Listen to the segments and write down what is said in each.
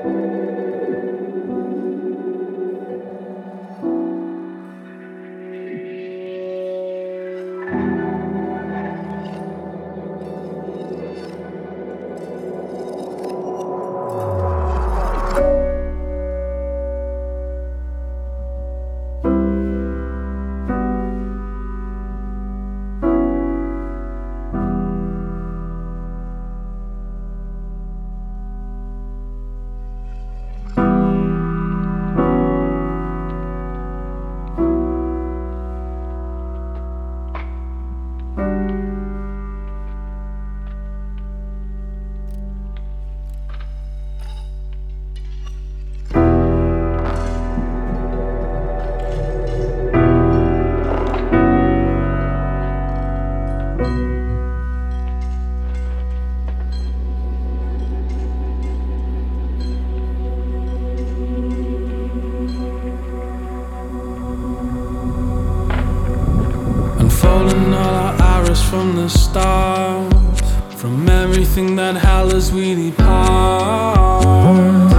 Unfolding all our iris from the start, from everything that hell as we depart.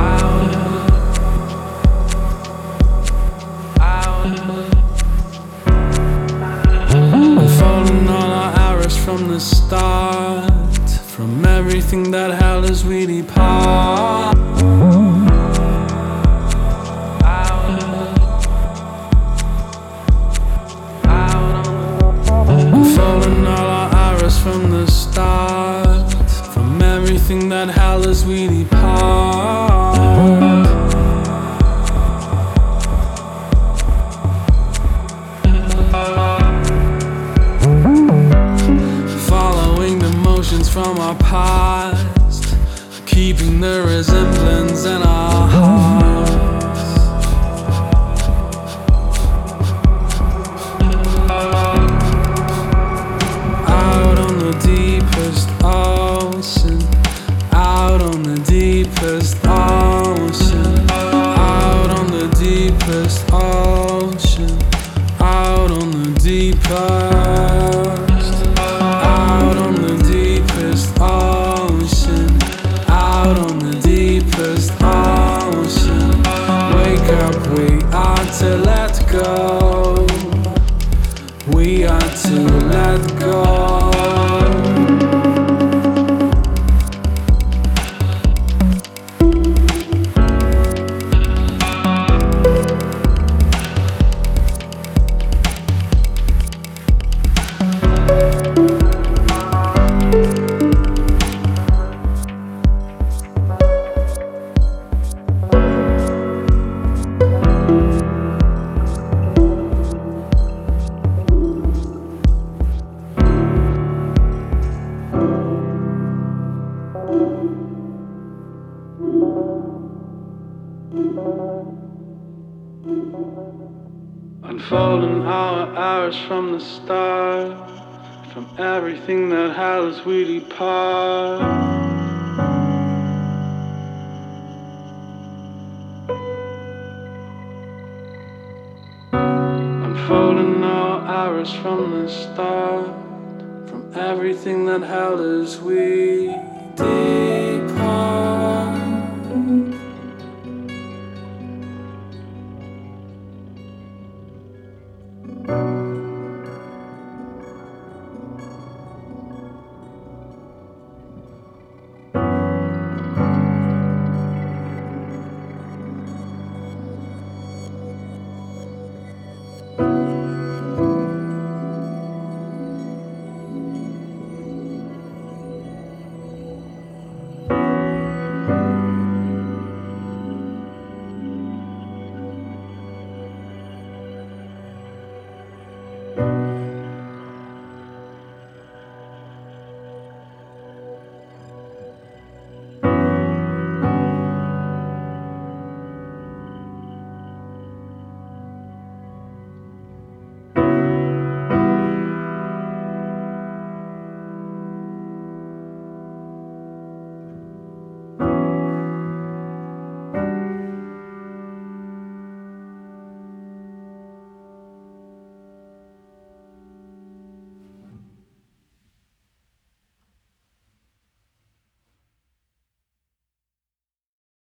Unfolding all our iris from the start, from everything that hell as we depart. Unfolding all our iris from the start, from everything that hell as we depart. Following the motions from our past, keeping the resemblance in our hearts. Out on the deepest ocean, out on the deepest ocean, out on the deepest ocean, out on the deepest, out on the deepest ocean, out on the deepest ocean. Wake up, we are to let go. We are to let go. Unfolding our hours from the start, from everything that hell as we depart. Unfolding our hours from the start, from everything that hell as we did.